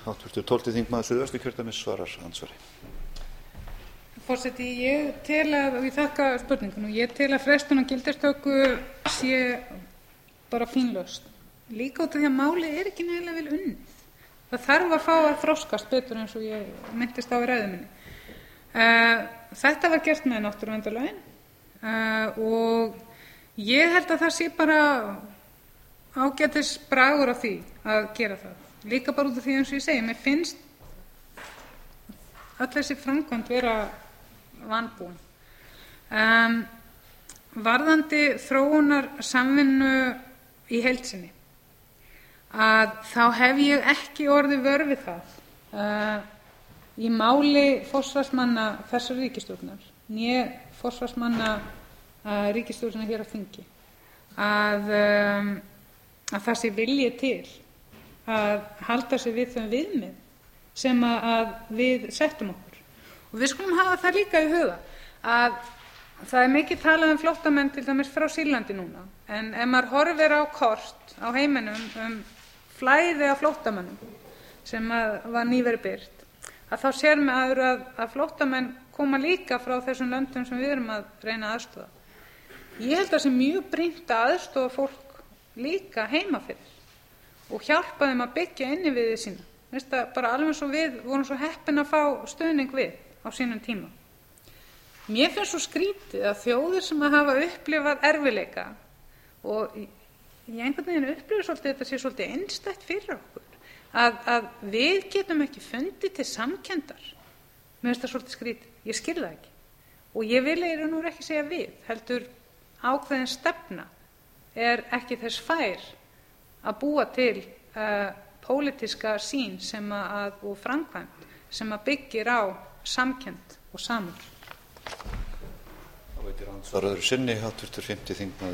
Háttvirtur 12. þingmaður Suðvesturkjördæmis svarar andsvari. Forseti, ég tel að, og ég þakka spurninguna, ég tel að frestun á gildistöku sé bara fín lausn. Líka út af því að málið er ekki nægilega vel unnið. Það þarf að fá að þroskast betur eins og ég minntist á í ræðu minni. Þetta var gert með náttúruverndarlögin og ég held að það sé bara ágætis bragur á því að gera það. Líka bara út af því eins og ég segi, mér finnst öll þessi framkvæmd vera vanbúin. Varðandi þróunarsamvinnu í heild sinni, að þá hef ég ekki orðið vör við það í máli forsvarsmanna þessar ríkisstjórnar, né forsvarsmanna ríkisstjórnar hér á þingi, að það sé vilji til að halda sig við þau viðmið sem að við settum okkur. Og við skulum hafa það líka í huga að það er mikið talað flóttamenn til dæmis frá Sýrlandi núna, en ef maður horfir á kort á heiminum flæði af flóttamönnum sem var nýverið birt, að þá sér maður að flóttamenn koma líka frá þessum löndum sem við erum að reyna að aðstoða. Ég held að það sé mjög brýnt að aðstoða fólk líka heima fyrir og hjálpa þeim að byggja innviði sína. Veist það, bara alveg eins og við vorum svo heppin að fá stuðning við á sínum tíma. Mér finnst svo skrítið að þjóðir sem að hafa upplifað erfiðleika, og ég einhvern veginn upplifir svolítið þetta sé svolítið einstætt fyrir okkur, að við getum ekki fundið til samkenndar. Mér finnst það svolítið skrítið. Ég skil það ekki. Og ég vil nú ekki segja við, heldur ákveðin stefna er ekki þess fær að búa til pólitíska sýn sem og framkvæmd sem að byggir á samkennd og samúð. Þá veitir andsvar öðru sinni háttvirtur 5. þingmaður